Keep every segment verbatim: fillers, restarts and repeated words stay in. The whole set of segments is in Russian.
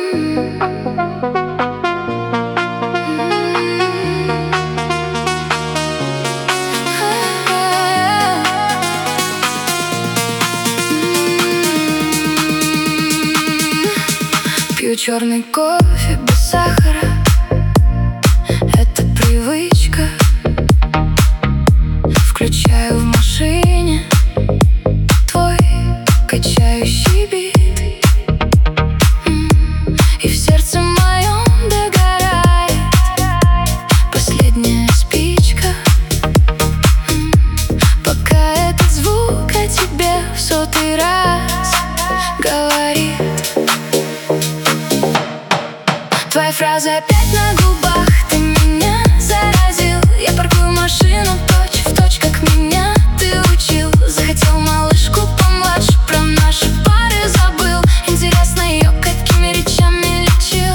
Пью черный кофе без сахара. Это привычка. Включаю в машине твой качающий бит, и в сердце моем догорает последняя спичка. Пока этот звук о тебе в сотый раз говорит. Твоя фраза опять на губах, ты меня заразил. Я паркую машину точь в точь, как меня ты учил. Захотел малышку помладше, про наши пары забыл. Интересно, ее какими речами лечил.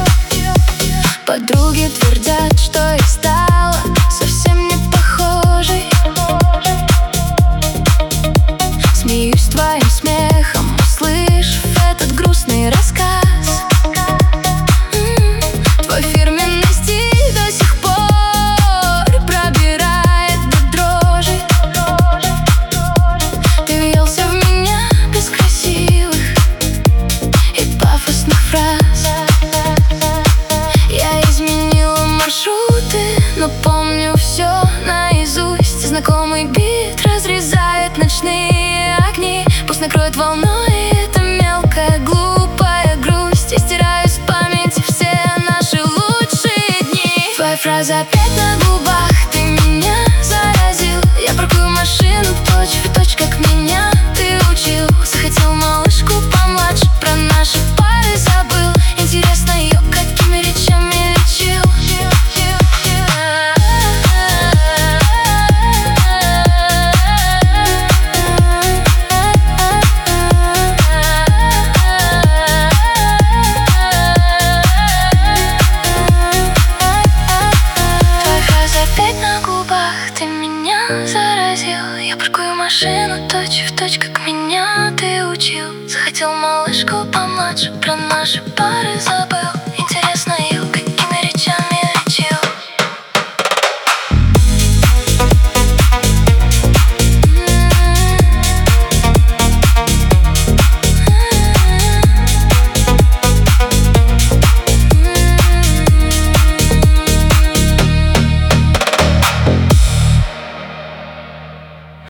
Подруги твердят, что я стала совсем не похожей. Смеюсь твоим смехом, услышав этот грустный рассказ. Но помню все наизусть. Знакомый бит разрезает ночные огни. Пусть накроет волной эта мелкая глупая грусть. Я стираю с памяти все наши лучшие дни. Твоя фраза опять на губах, ты меня заразил. Я паркую машину точь в точь, как меня ты учил. Захотел малышку помладше, про наши пары забыл. Интересно, ее какими речами лечил. Заразил, я паркую машину точь в точь, как меня ты учил. Захотел малышку помладше, про наши пары забыл.